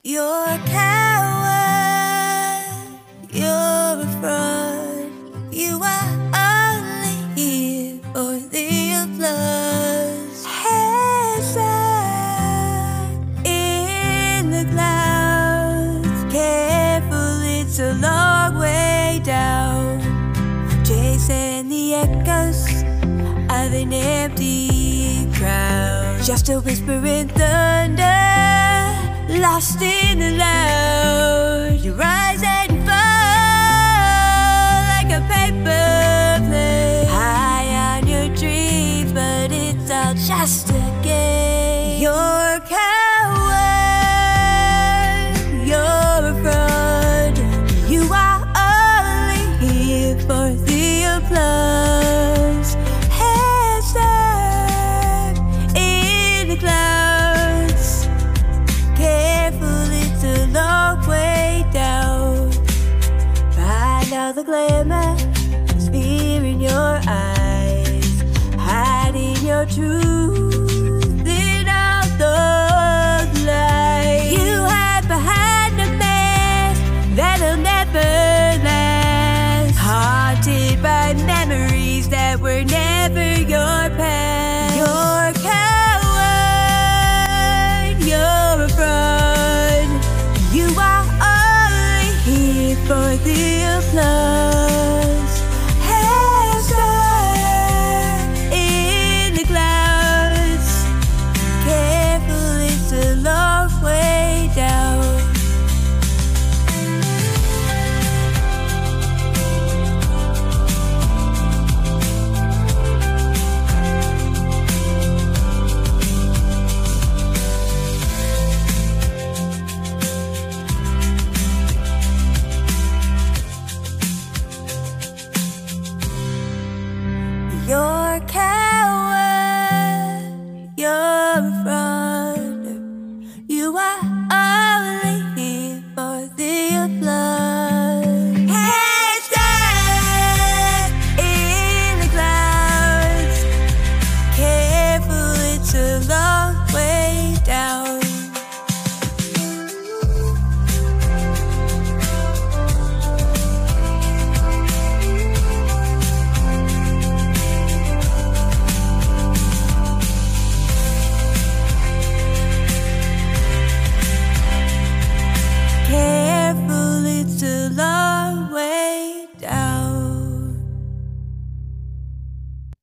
You're a coward, you're a fraud. You are only here for the applause. Heads up in the clouds. Careful, it's a long way down. Chasing the echoes of an empty crowd. Just a whispering thunder, lost in the loud. You rise and fall like a paper plane. High on your dreams, but it's all just a game. You're a coward, you're a fraud. You are only here for the applause. Heads up in the clouds. Careful, it's a long way down. Find all the glamour, fear in your eyes, hiding your truth.